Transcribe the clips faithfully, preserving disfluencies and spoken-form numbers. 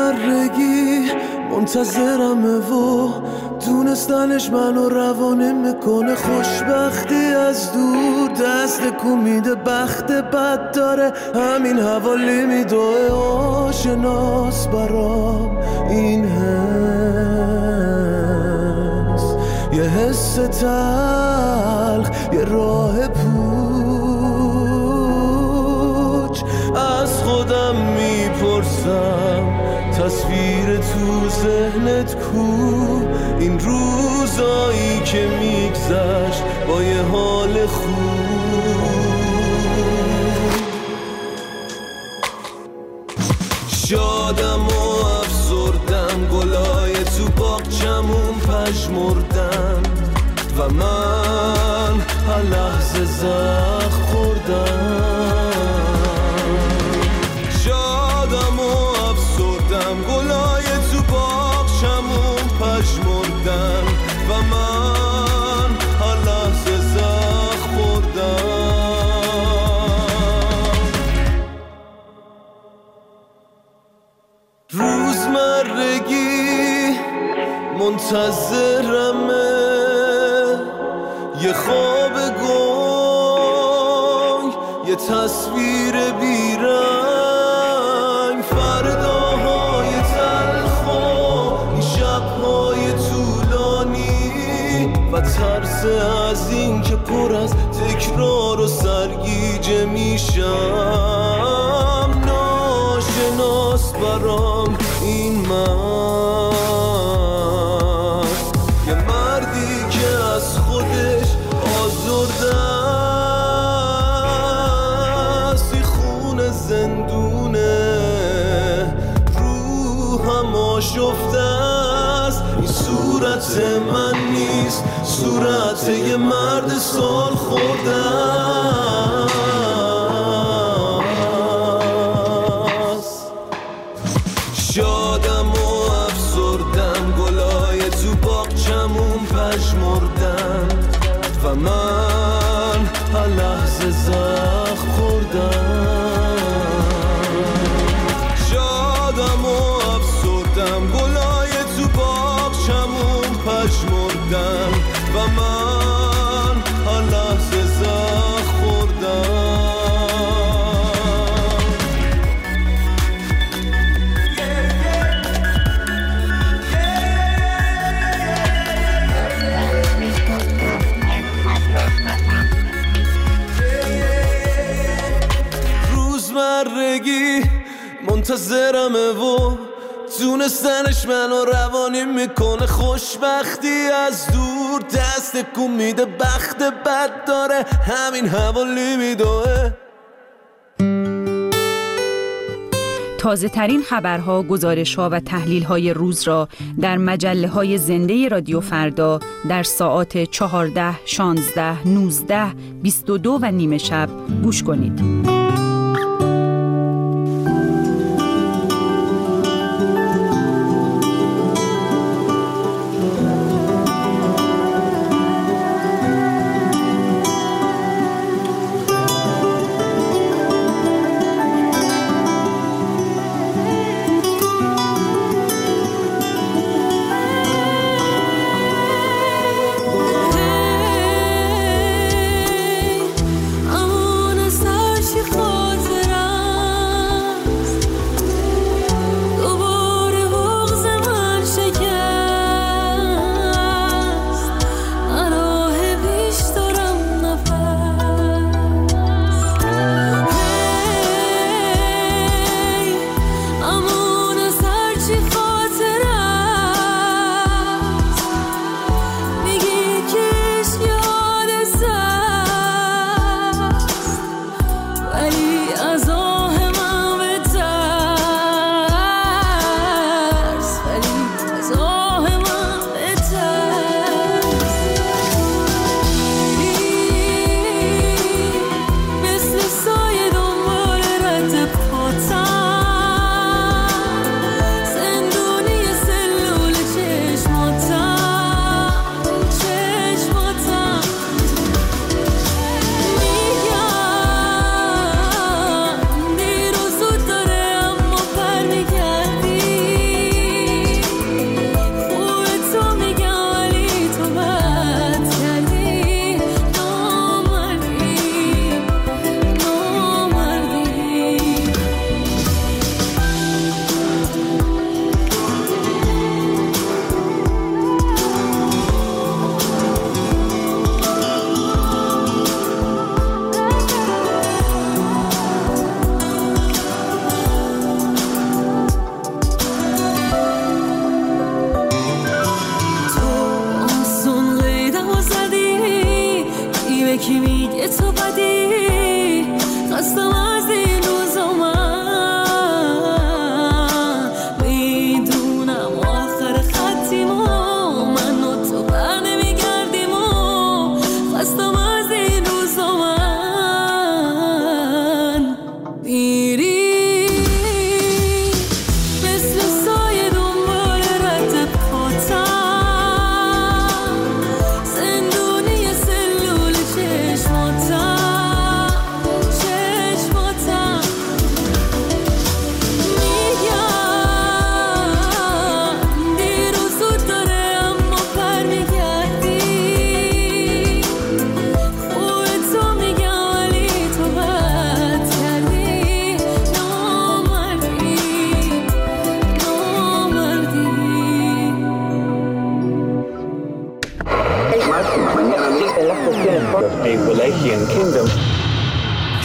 روزمرگی منتظرمه و دونستنش منو روانه میکنه خوشبختی از دور دست کو میده بخت بد داره همین حوالی میدوه آشناس برام این حس یه حس تلخ یه راه پوچ از خودم میپرسم تصویر تو ذهنت کو این روزایی که میگذشت با یه حال خوب شادم و افسردم گلای تو باغچمون پژمردن و من هر لحظه زخم خوردم شادم و افسردم گلای تو باغچمون پژمردن و من هر لحظه زخم خوردم روزمرگی منتظرمه یه خواب گنگ یه تصویر بیرنگ فرداهای تلخ و این شبهای طولانی و ترس از این که پر از تکرار و سرگیجه میشم ناشناس برام این من یه مردی که از خودش آزرده است این خون زندونه روحم آشفته است این صورت من نیست صورت یه مرد سال خورده است شادم و افسردم گلای تو باغچمون پژمردن و من هر لحظه زخم خوردم شادم و افسردم گلای تو باغچمون پژمردن و من هر لحظه زخم خوردم روزمرگی منتظرمه و دونستنش منو روانی میکنه خوشبختی از دور دست کو میده بخت بد داره همین حوالی میدوه تازه ترین خبرها، گزارش‌ها و تحلیل‌های روز را در مجله‌های زنده رادیو فردا در ساعات چهارده، شانزده، نوزده، بیست و دو و نیمه شب گوش کنید. I wanna start you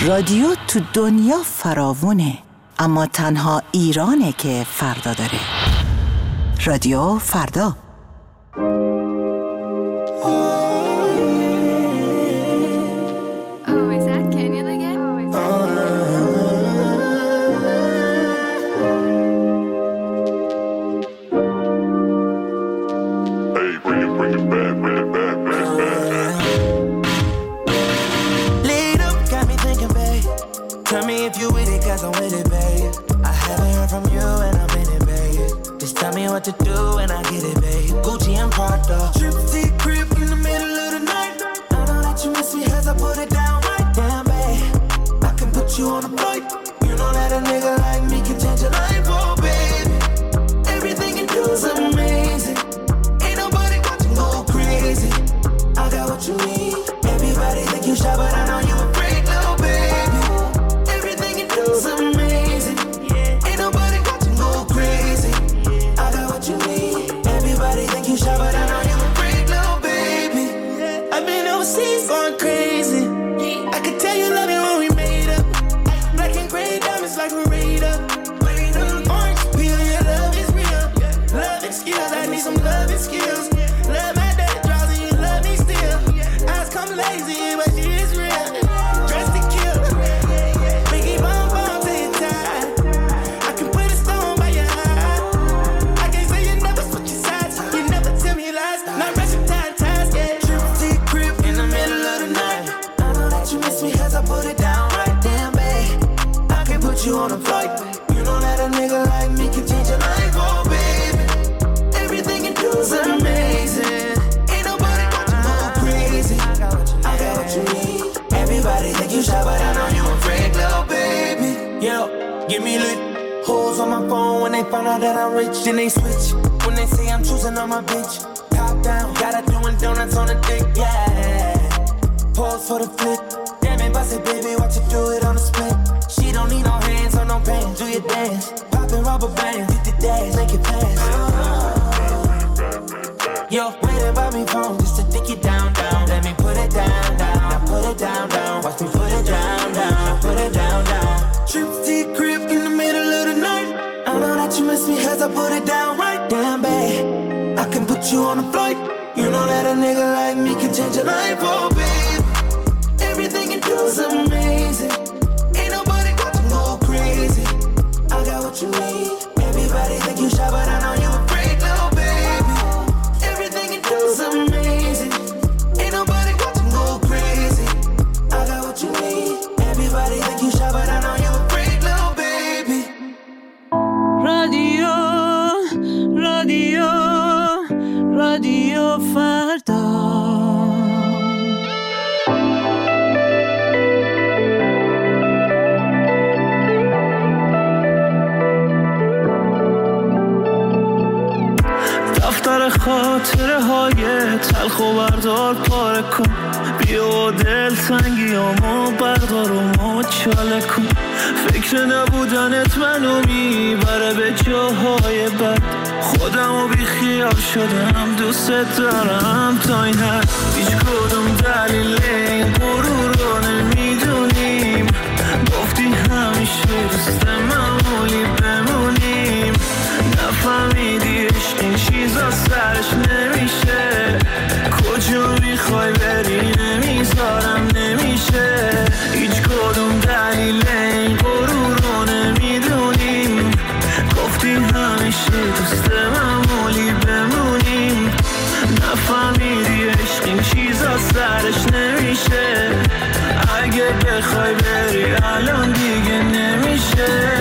رادیو تو دنیا فراوونه، اما تنها ایرانه که فردا داره. رادیو فردا. What to do and I get it, babe. Gucci and Prada. Trip to your crib in the middle of the night. I know that you miss me as I put it down right. Damn, babe, I can put you on a flight. You know that a nigga like me can change your life, oh baby. Everything you do is amazing. Ain't nobody watching go crazy. I got what you need. Everybody think you shy, but I know you a freak, little baby. Everything you do is amazing. Ain't nobody watching go crazy. Everybody think you shy, but I know you a freak, little baby. I've been overseas going crazy. I could tell you love me when we made up. Black and gray diamonds like a radar. Orange peel, your love is real. Love and skills, I need some love and skills. Love my day draws and you love me still. Eyes come lazy, but she is real. Dressed to kill. Biggie bomb bomb till you're tired. I can put a stone by your eye. I can't say you never switch your sides. You never tell me lies. Not rushing time, ties, yeah. Trip to your crib in the middle of the night. I know that you miss me as I put it down right. Damn, babe, I can put you on a flight. You know that a nigga like me can change your life, oh baby. Everything you do is amazing. Ain't nobody watching go crazy. I got what you need. I got what you need. Everybody think you shy, but I know you a freak, little baby. Yo, give me lit. Hoes on my phone when they find out that I'm rich. Then they switch when they say I'm choosing on my bitch. Top down, gotta doing donuts on the dick, yeah. Pause for the flick. Damn it, bust it, baby, watch you do it on the split. She don't need no hands or no pain. Do your dance, poppin' rubber bands, hit the dash, make it fast. Yo, waiting by me phone just to dick it down, down. Let me put it down, down. Now put it down, down. Watch me put it down, down. Now put it down, down. Trip to your crib in the middle of the night. I know that you miss me as I put it down right. Damn, babe, I can put you on a flight. You know that a nigga like me can change your life, oh babe. Everything you do is amazing. Ain't nobody watching go crazy. I got what you need. Everybody think you shy, but I know you a freak, little baby. Everything you do is amazing. Ain't nobody watching go crazy. I got what you need. Everybody think you shy, but I know you a freak, little baby. رادیو رادیو رادیو فردا. دفتر خاطره های تلخ و بردار پاره کن. بیا و دل تنگیامو بردار و مچاله کن. فکر نبودنت منو میبره به جاهای بد. خودمو بی خیال شدم دوست دارم تا این حد. هیچ کدوم دلیل این غرور رو نمیدونیم. گفتی همیشه دوست معمولی بمونیم. نفهمیدی عشق این چیزا سرش نمیشه. کجا میخوای بری نمیذارم نمیشه. هیچ کدوم دلیل این غرور رو نمیدونیم. گفتی همیشه دوست معمولی بمونیم. نفهمیدی عشق این چیزا سرش نمیشه. اگه بخوای بری الان دیگه نمیشه.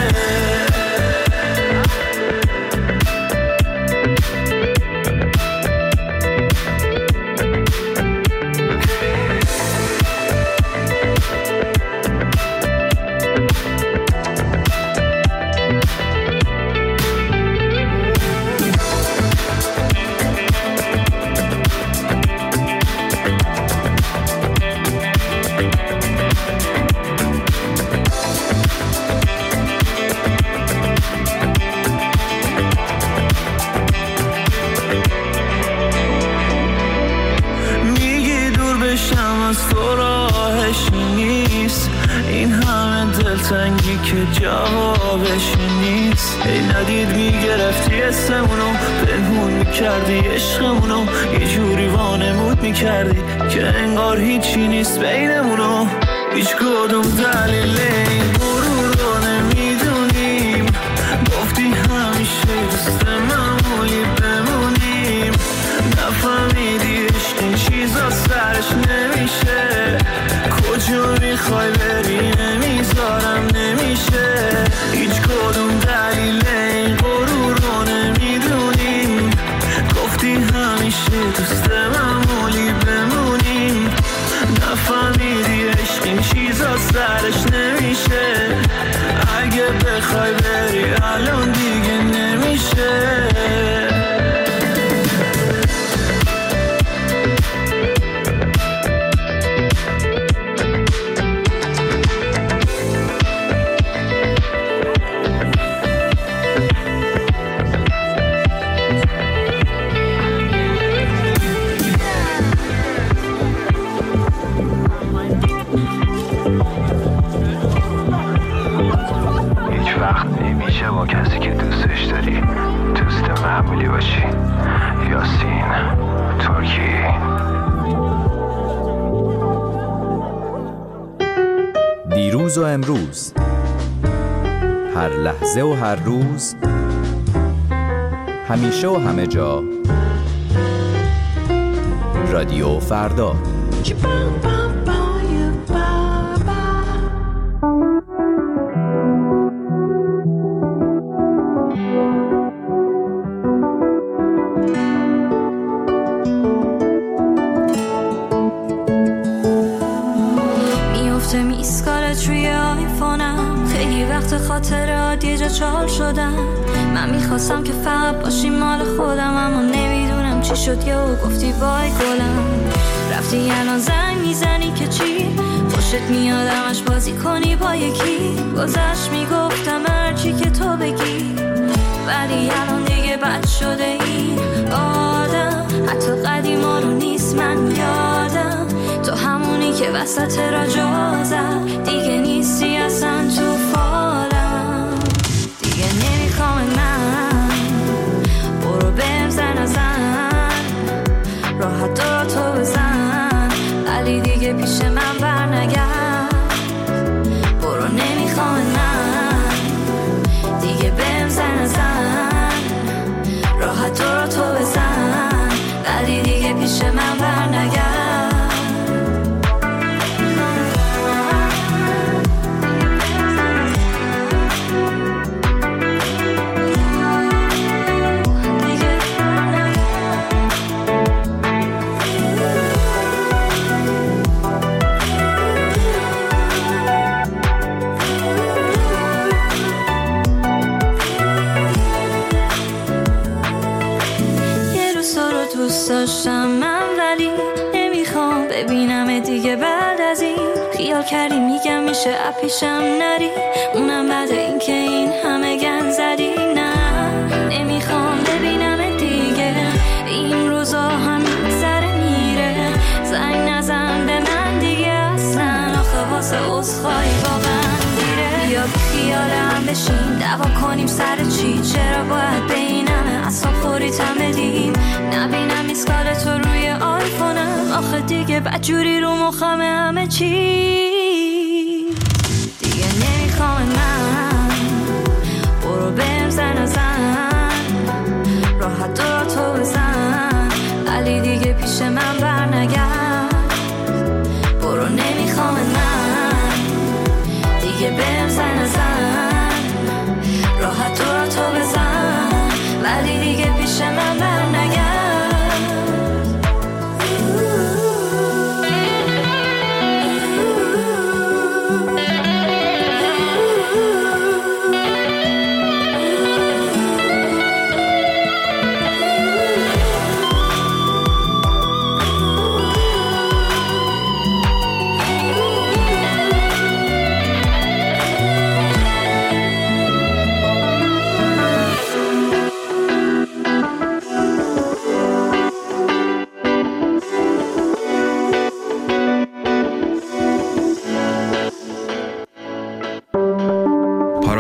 این همه دلتنگی که جوابش نیست. ای ندید میگرفتی اسمونو، پنهون میکردی عشقمونو، یه جوری وانمود میکردی که انگار هیچی نیست بینمونو. هیچ کدوم دلیل این غرور رو نمیدونیم، گفتی همیشه دوست معمولی بمونیم. نفهمیدی عشق این چیزا سرش نمیشه، کجا میخوای بری نمیذارم نمیشه. هیچ کدوم دلیل این غرور رو نمیدونیم، گفتی همیشه دوست معمولی بمونیم. نفهمیدی عشق این چیزا سرش نمیشه، اگه بخوای بری الان دیگه نمیشه. با کسی که دوستش داری دوست معمولی باشی. یاسین ترکی. دیروز و امروز، هر لحظه و هر روز، همیشه و همه جا، رادیو فردا. خاطرات یه جا چال شدم. من میخواستم که فقط باشی مال خودم، اما نمیدونم چی شد یا گفتی بای گلم. رفتی الان زنگ میزنی که چی؟ خوشت میاد همش بازی کنی با یکی. گذشت میگفتم هرچی که تو بگی، ولی الان دیگه بد شده این آدم. حتی قدیما رو نیست من یادم، تو همونی که وسط را جا زد. دیگه نیستی اصلا تو فالم، دیگه نمیخوام من. برو بهم زن ازن، راحت دارا تو بزن، ولی دیگه پیش من برنگرد. برو نمیخوام من، دیگه بهم زن ازن، راحت دارا تو بزن، ولی دیگه پیش من برنگرد. داشتم من ولی نمیخوام ببینم دیگه. بعد از این خیال کردی میگم میشه اپیشم نری، اونم بعد این که این همه گن زدی. نه نمیخوام ببینم دیگه، این روزا همین سر میره. زنگ نزن به من دیگه اصلا، آخه واسه عذرخواهی واقعا دیره. بیا خیالم بشین دعوا کنیم سر چی؟ چرا باید بینمه اصلا خوریتم بدیم؟ نبینم ایسکال تو روی آیفونم، آخه دیگه بدجوری رو مخمه همه چی. دیگه نمیخوام من، برو بهم زن ازن، راحت دارا تو بزن، ولی دیگه پیش من برنگرد. برو نمیخوام من، دیگه بهم زن ازن، راحت دارا تو بزن، ولی دیگه پیش من برنگرد.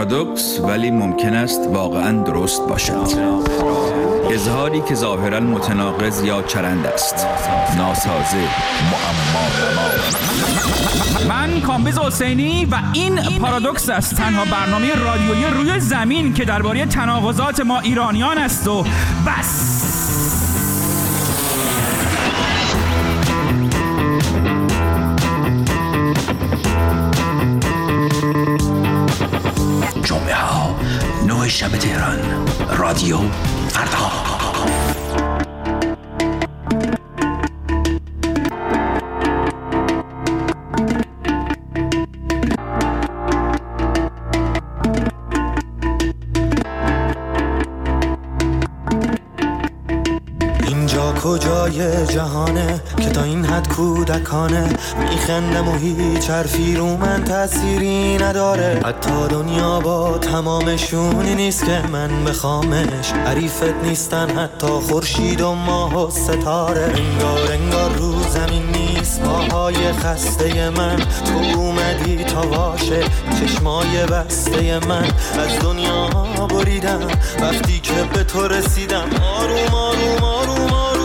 پارادوکس ولی ممکن است واقعاً درست باشد. اظهاری که ظاهراً متناقض یا چرند است. ناسازه، معما نما. من کامبیز حسینی و این پارادوکس است، تنها برنامه رادیویی روی زمین که درباره تناقضات ما ایرانیان است و بس. جمعه ها نه شب تهران، رادیو فردا. کجای جهانه که تا این حد کودکانه میخندم و هیچ حرفی رو من تأثیری نداره. حتی دنیا با تمامشونی نیست که من بخوامش، حریفت نیستن حتی خورشید و ماه و ستاره. انگار انگار رو زمین نیست پاهای خسته من، تو اومدی تا واشه چشمای بسته من. از دنیا بریدم وقتی که به تو رسیدم، آروم آروم آروم آروم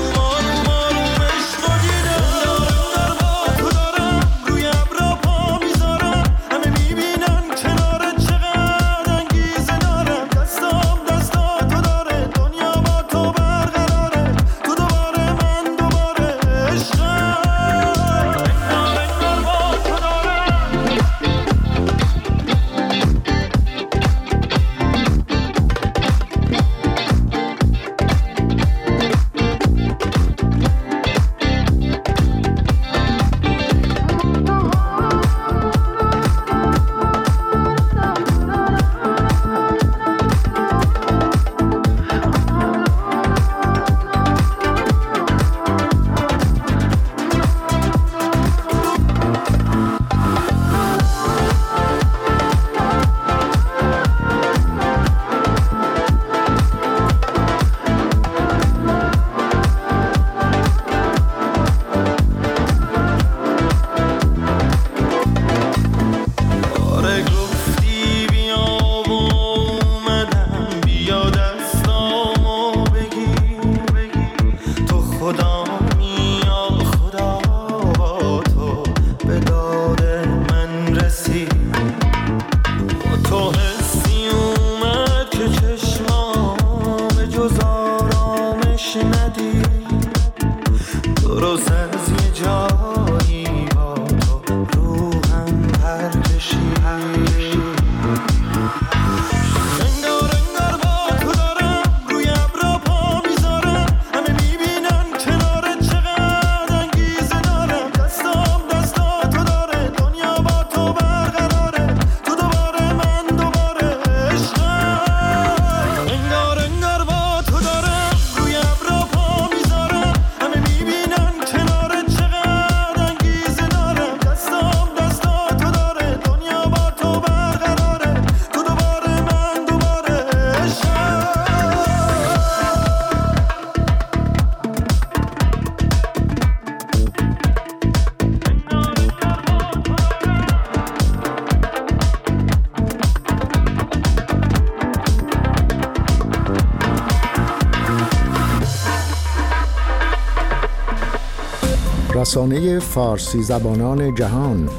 رسانه فارسی زبانان جهان،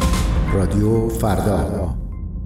رادیو فردا.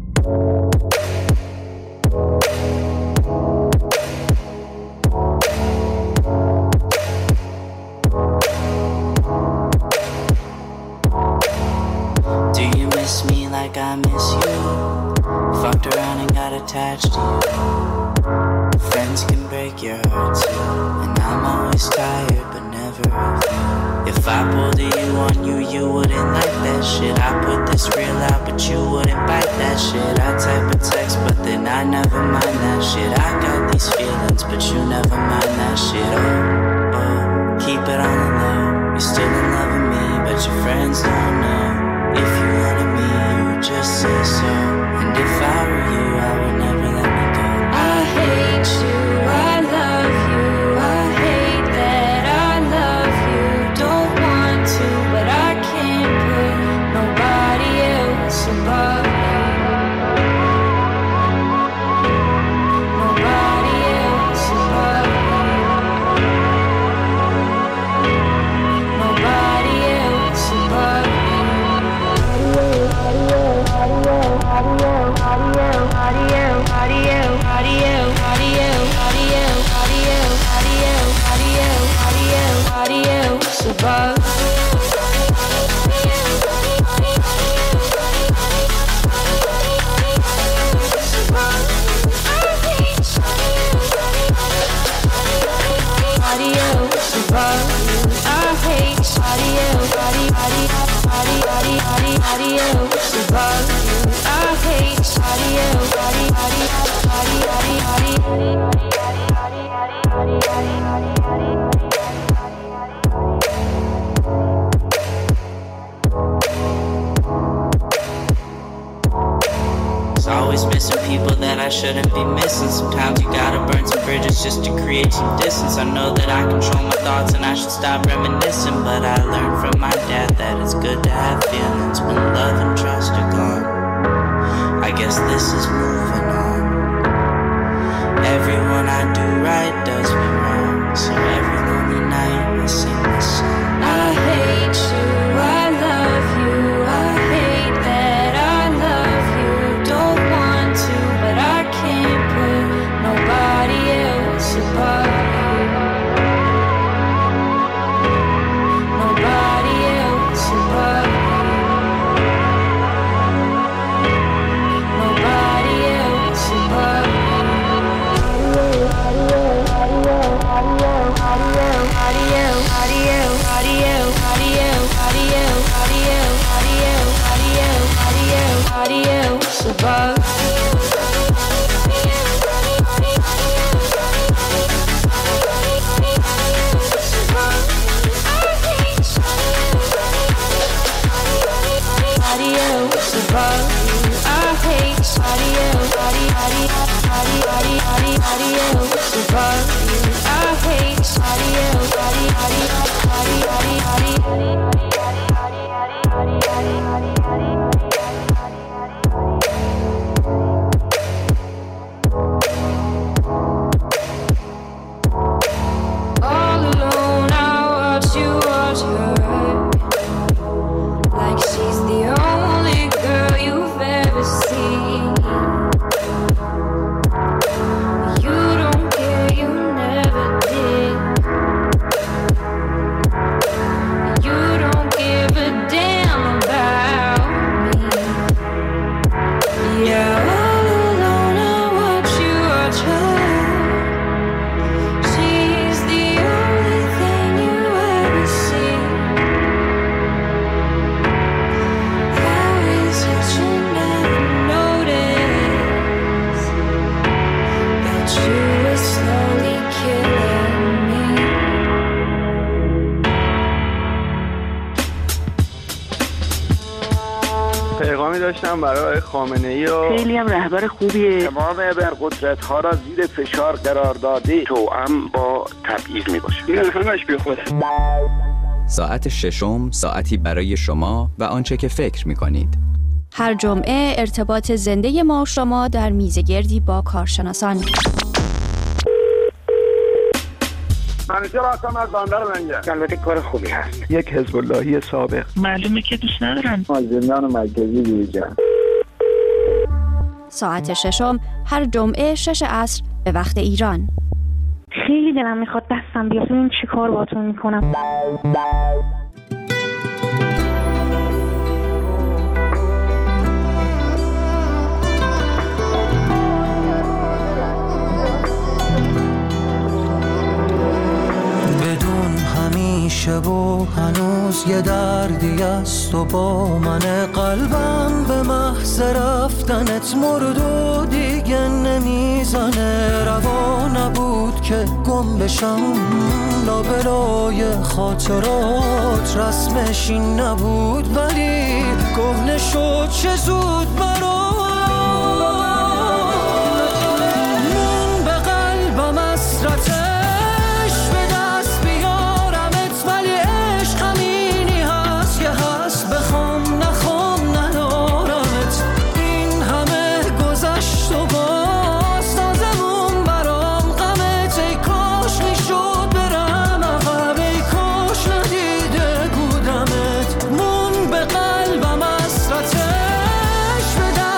Do you miss me like I miss you? Fucked around and got attached to you. Friends can break your heart too, and I'm always tired but never of you. If I pulled a you on you, you wouldn't like that shit. I put this real out, but you wouldn't bite that shit. I type a text, but then I never mind that shit. I got these feelings, but you never mind that shit. Oh, oh, keep it on the low. You're still in love with me, but your friends don't know. If you wanted me, you would just say so. And if I were you, I would never let me go. I hate you, I love you. I hate that I love you. Don't want to, but I can't put nobody else above you. Always missing people that I shouldn't be missing. Sometimes you gotta burn some bridges just to create some distance. I know that I control my thoughts and I should stop reminiscing, but I learned from my dad that it's good to have feelings when love and trust are gone. I guess this is moving on. Everyone I do right does me wrong, so every lonely night I sing this song. I hate you, I love you, I hate that I love you. Don't want to, but I can't put nobody else above you. Nobody else above you. Nobody else above you. پیغامی داشتم برای خامنه‌ای و خیلی هم رهبر خوبیه. تمام ابرقدرت‌ها را زیر فشار قرار داده، توأم با تبعیض میباشه. این همش بی خوده. ساعت ششم، ساعتی برای شما و آنچه که فکر می‌کنید. هر جمعه ارتباط زنده ما و شما در میزگردی با کارشناسان. منیجر هستم از بندر منجر. البته کار خوبی هست. یک حزب اللهی سابق. معلومه که دوست ندارن. از زندان مرکزی بیرون. ساعت ششم هر جمعه شش عصر به وقت ایران. خیلی دلم میخواد دستم بیاد. این چی کار باهاتون میکنم؟ همیشه و هنوز یه دردی است و با من قلبم به محض رفتنت مرد و دیگه نمیزنه. روا نبود که گم بشم لابلای خاطرات، رسمش این نبود ولی کهنه شد چه زود برام. من به قلبم حسرته به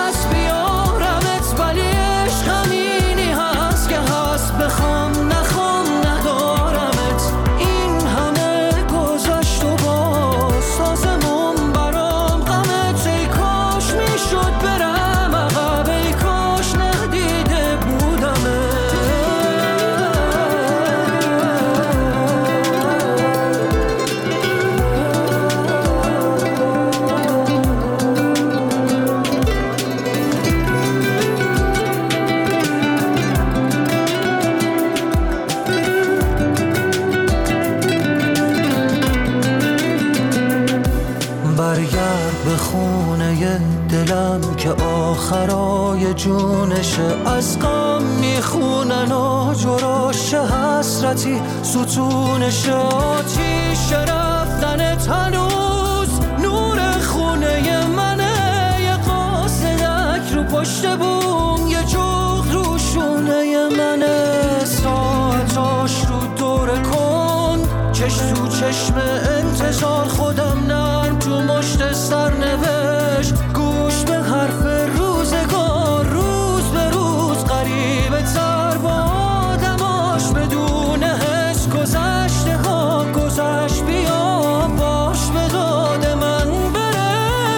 آخرای جونشه، از غم میخونن آجراش حسرتی ستونشه. آتیش رفتن تنوز نور خونه منه، یه قاصدک رو پشت بوم، یه جغد رو شونه منه. ساعتاش رو دوره کن، چش تو چشم انتظار، خودم نرم تو مشت سرنوشت، گوش به حرف روزگار، روز به روز قریبه تر با آدماش، بدون حس گذشته ها گذشت. بیا باش به داد من بره،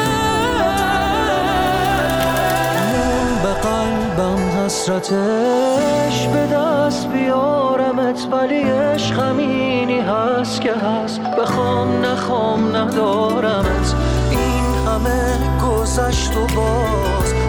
مون به قلبم حسرتش به دست بیارمت، ولی عشق همینی هست که هست، بخوام نخوام ندارمت. این همه گذشت و باز